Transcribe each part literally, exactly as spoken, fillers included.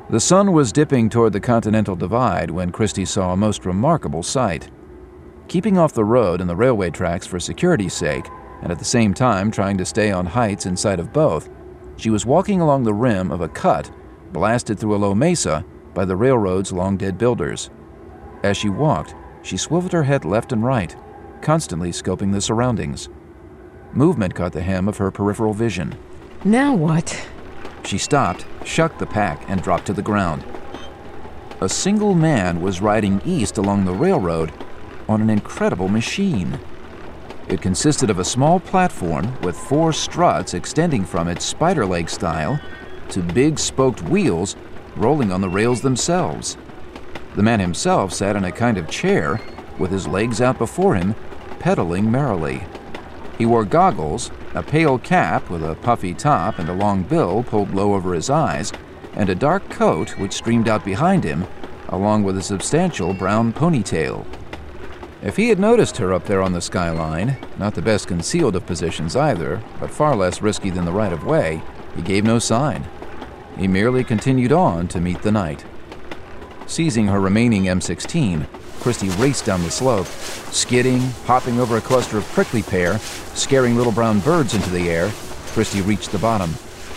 The sun was dipping toward the Continental Divide when Christie saw a most remarkable sight. Keeping off the road and the railway tracks for security's sake, and at the same time trying to stay on heights in sight of both, she was walking along the rim of a cut blasted through a low mesa by the railroad's long-dead builders. As she walked, she swiveled her head left and right, constantly scoping the surroundings. Movement caught the hem of her peripheral vision. Now what? She stopped, shucked the pack, and dropped to the ground. A single man was riding east along the railroad on an incredible machine. It consisted of a small platform with four struts extending from it spider leg style to big spoked wheels rolling on the rails themselves. The man himself sat in a kind of chair with his legs out before him, pedaling merrily. He wore goggles, a pale cap with a puffy top and a long bill pulled low over his eyes, and a dark coat which streamed out behind him, along with a substantial brown ponytail. If he had noticed her up there on the skyline, not the best concealed of positions either, but far less risky than the right-of-way, he gave no sign. He merely continued on to meet the night. Seizing her remaining M sixteen, Christie raced down the slope, skidding, hopping over a cluster of prickly pear, scaring little brown birds into the air. Christie reached the bottom.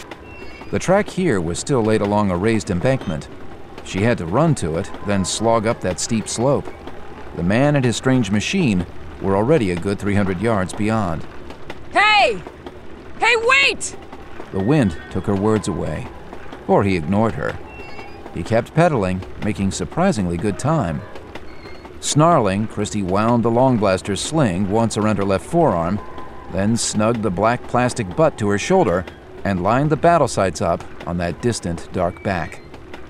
The track here was still laid along a raised embankment. She had to run to it, then slog up that steep slope. The man and his strange machine were already a good three hundred yards beyond. Hey! Hey, wait! The wind took her words away, or he ignored her. He kept pedaling, making surprisingly good time. Snarling, Christie wound the Long Blaster's sling once around her left forearm, then snugged the black plastic butt to her shoulder and lined the battle sights up on that distant, dark back.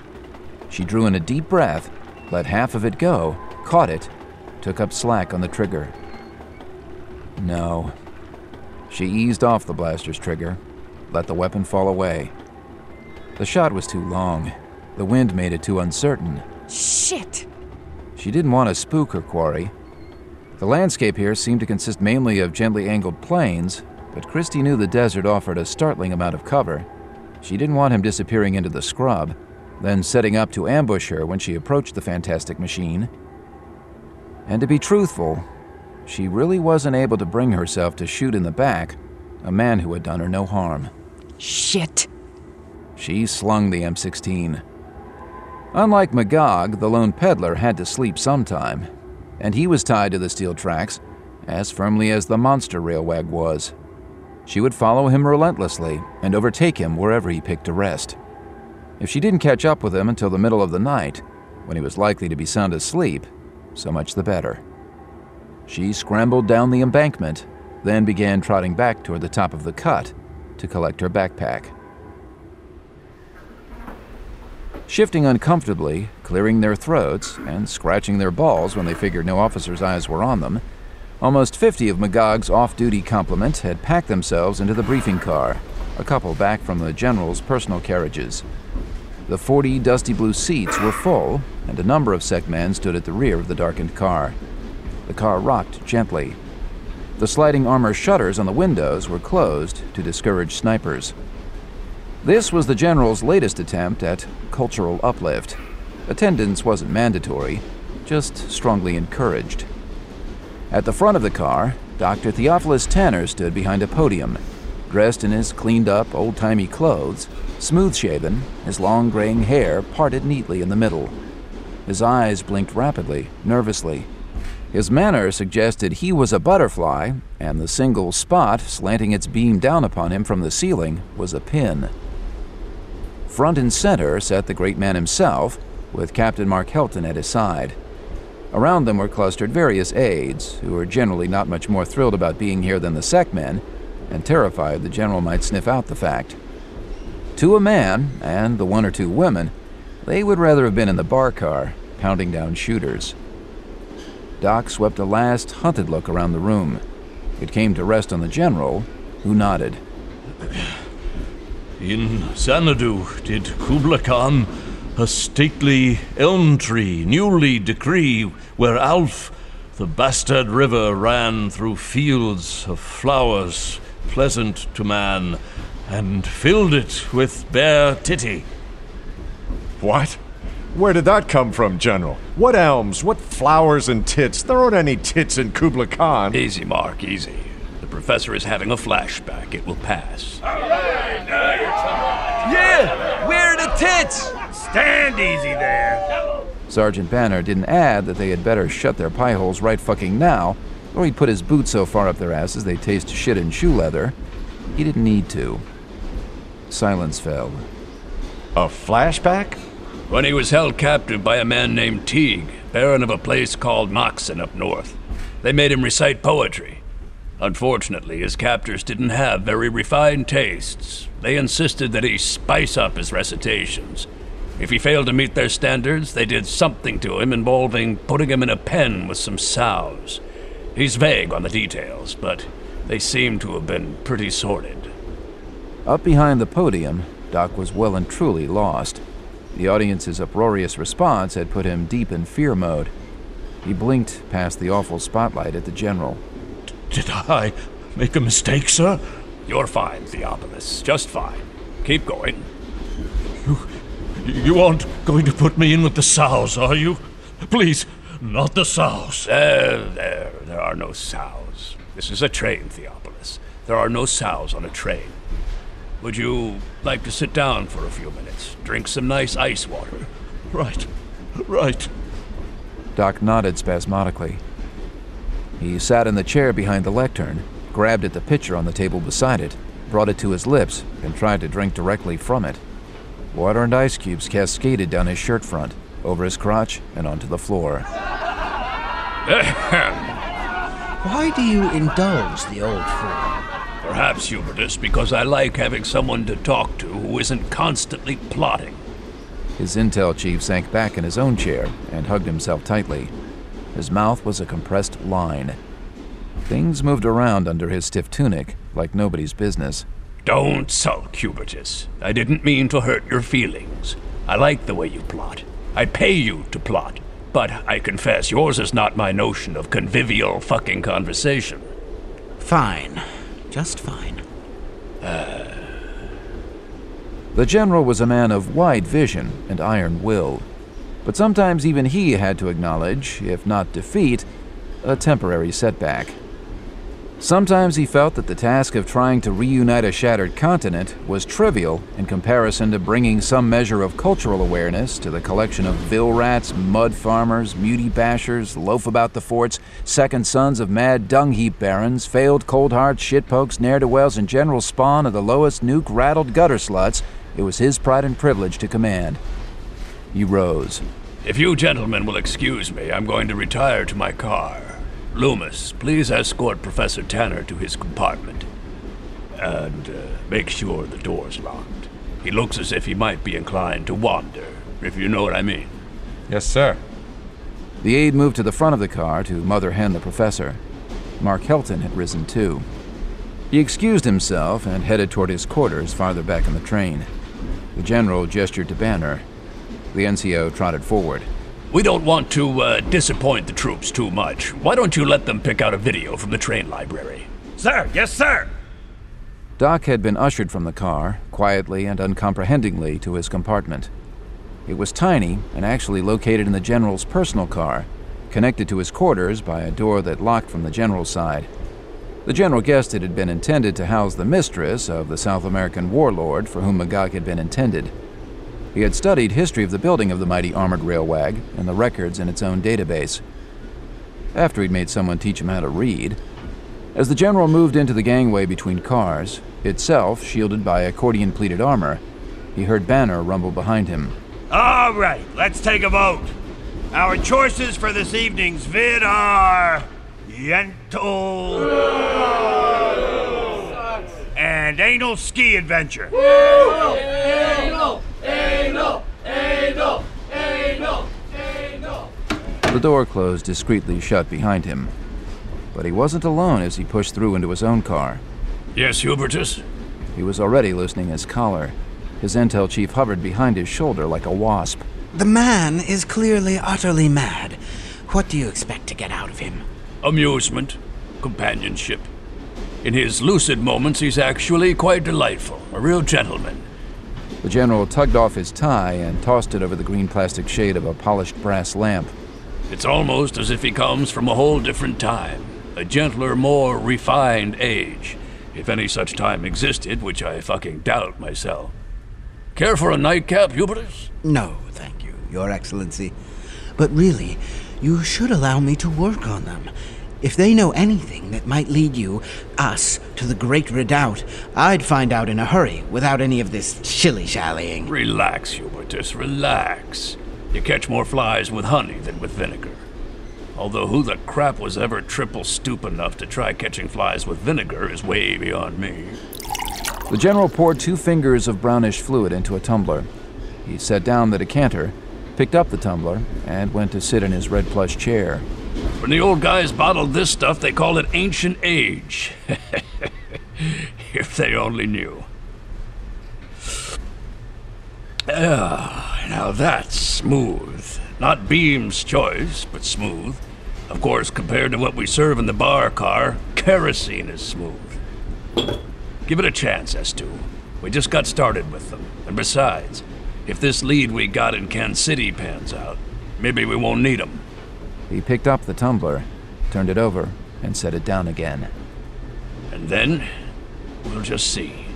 She drew in a deep breath, let half of it go, caught it, took up slack on the trigger. No. She eased off the blaster's trigger, let the weapon fall away. The shot was too long. The wind made it too uncertain. Shit! She didn't want to spook her quarry. The landscape here seemed to consist mainly of gently angled plains, but Christie knew the desert offered a startling amount of cover. She didn't want him disappearing into the scrub, then setting up to ambush her when she approached the fantastic machine. And to be truthful, she really wasn't able to bring herself to shoot in the back a man who had done her no harm. Shit! She slung the M sixteen. Unlike Magog, the lone peddler had to sleep sometime, and he was tied to the steel tracks as firmly as the monster railwag was. She would follow him relentlessly and overtake him wherever he picked to rest. If she didn't catch up with him until the middle of the night, when he was likely to be sound asleep, so much the better. She scrambled down the embankment, then began trotting back toward the top of the cut to collect her backpack. Shifting uncomfortably, clearing their throats, and scratching their balls when they figured no officer's eyes were on them, almost fifty of Magog's off-duty complement had packed themselves into the briefing car, a couple back from the general's personal carriages. The forty dusty blue seats were full, and a number of sec men stood at the rear of the darkened car. The car rocked gently. The sliding armor shutters on the windows were closed to discourage snipers. This was the general's latest attempt at cultural uplift. Attendance wasn't mandatory, just strongly encouraged. At the front of the car, Doctor Theophilus Tanner stood behind a podium, dressed in his cleaned-up, old-timey clothes, smooth-shaven, his long graying hair parted neatly in the middle. His eyes blinked rapidly, nervously. His manner suggested he was a butterfly, and the single spot slanting its beam down upon him from the ceiling was a pin. Front and center sat the great man himself, with Captain Mark Helton at his side. Around them were clustered various aides, who were generally not much more thrilled about being here than the sec men, and terrified the general might sniff out the fact. To a man, and the one or two women, they would rather have been in the bar car, pounding down shooters. Doc swept a last hunted look around the room. It came to rest on the general, who nodded. In Xanadu did Kubla Khan a stately elm tree newly decree, where Alf, the bastard river, ran through fields of flowers pleasant to man, and filled it with bare titty. What? Where did that come from, General? What elms? What flowers and tits? There aren't any tits in Kubla Khan. Easy, Mark, easy. The professor is having a flashback. It will pass. Yeah! Where are the tits? Stand easy there. Sergeant Banner didn't add that they had better shut their pie holes right fucking now, or he'd put his boots so far up their asses they'd taste shit and shoe leather. He didn't need to. Silence fell. A flashback? When he was held captive by a man named Teague, baron of a place called Moxon up north, they made him recite poetry. Unfortunately, his captors didn't have very refined tastes. They insisted that he spice up his recitations. If he failed to meet their standards, they did something to him involving putting him in a pen with some sows. He's vague on the details, but they seem to have been pretty sordid. Up behind the podium, Doc was well and truly lost. The audience's uproarious response had put him deep in fear mode. He blinked past the awful spotlight at the General. Did I make a mistake, sir? You're fine, Theophilus. Just fine. Keep going. You, you aren't going to put me in with the sows, are you? Please, not the sows. There, there. There are no sows. This is a train, Theophilus. There are no sows on a train. Would you like to sit down for a few minutes? Drink some nice ice water? Right. Right. Doc nodded spasmodically. He sat in the chair behind the lectern, grabbed at the pitcher on the table beside it, brought it to his lips, and tried to drink directly from it. Water and ice cubes cascaded down his shirt front, over his crotch, and onto the floor. Why do you indulge the old fool? Perhaps, Hubertus, because I like having someone to talk to who isn't constantly plotting. His intel chief sank back in his own chair and hugged himself tightly. His mouth was a compressed line. Things moved around under his stiff tunic like nobody's business. Don't sulk, Hubertus. I didn't mean to hurt your feelings. I like the way you plot. I pay you to plot. But I confess, yours is not my notion of convivial fucking conversation. Fine. Just fine. Uh... The General was a man of wide vision and iron will. But sometimes even he had to acknowledge, if not defeat, a temporary setback. Sometimes he felt that the task of trying to reunite a shattered continent was trivial in comparison to bringing some measure of cultural awareness to the collection of Vil rats, mud farmers, muty bashers, loaf-about-the-forts, second sons of mad dung-heap barons, failed cold-hard shitpokes, ne'er-do-wells, and general spawn of the lowest nuke-rattled gutter sluts. It was his pride and privilege to command. He rose. If you gentlemen will excuse me, I'm going to retire to my car. Loomis, please escort Professor Tanner to his compartment. And uh, make sure the door's locked. He looks as if he might be inclined to wander, if you know what I mean. Yes, sir. The aide moved to the front of the car to mother hen the professor. Mark Helton had risen too. He excused himself and headed toward his quarters farther back in the train. The General gestured to Banner. The N C O trotted forward. We don't want to uh, disappoint the troops too much. Why don't you let them pick out a video from the train library? Sir, yes, sir. Doc had been ushered from the car, quietly and uncomprehendingly, to his compartment. It was tiny and actually located in the General's personal car, connected to his quarters by a door that locked from the General's side. The General guessed it had been intended to house the mistress of the South American warlord for whom Magog had been intended. He had studied history of the building of the mighty armored railwag and the records in its own database. After he'd made someone teach him how to read. As the General moved into the gangway between cars, itself shielded by accordion-pleated armor, he heard Banner rumble behind him. All right, let's take a vote. Our choices for this evening's vid are Yentl and Anal Ski Adventure. Anal! Anal! Anal! Anal! Anal! The door closed discreetly shut behind him. But he wasn't alone as he pushed through into his own car. Yes, Hubertus? He was already loosening his collar. His intel chief hovered behind his shoulder like a wasp. The man is clearly utterly mad. What do you expect to get out of him? Amusement, companionship. In his lucid moments, he's actually quite delightful, a real gentleman. The general tugged off his tie and tossed it over the green plastic shade of a polished brass lamp. It's almost as if he comes from a whole different time. A gentler, more refined age. If any such time existed, which I fucking doubt myself. Care for a nightcap, Hubertus? No, thank you, Your Excellency. But really, you should allow me to work on them. If they know anything that might lead you, us, to the Great Redoubt, I'd find out in a hurry, without any of this shilly-shallying. Relax, Hubertus, relax. You catch more flies with honey than with vinegar. Although who the crap was ever triple stoop enough to try catching flies with vinegar is way beyond me. The general poured two fingers of brownish fluid into a tumbler. He set down the decanter, picked up the tumbler, and went to sit in his red plush chair. When the old guys bottled this stuff, they called it Ancient Age. If they only knew. Ah, now that's smooth. Not Beam's choice, but smooth. Of course, compared to what we serve in the bar car, kerosene is smooth. Give it a chance, S two. We just got started with them. And besides, if this lead we got in Kansas City pans out, maybe we won't need them. He picked up the tumbler, turned it over, and set it down again. And then, we'll just see.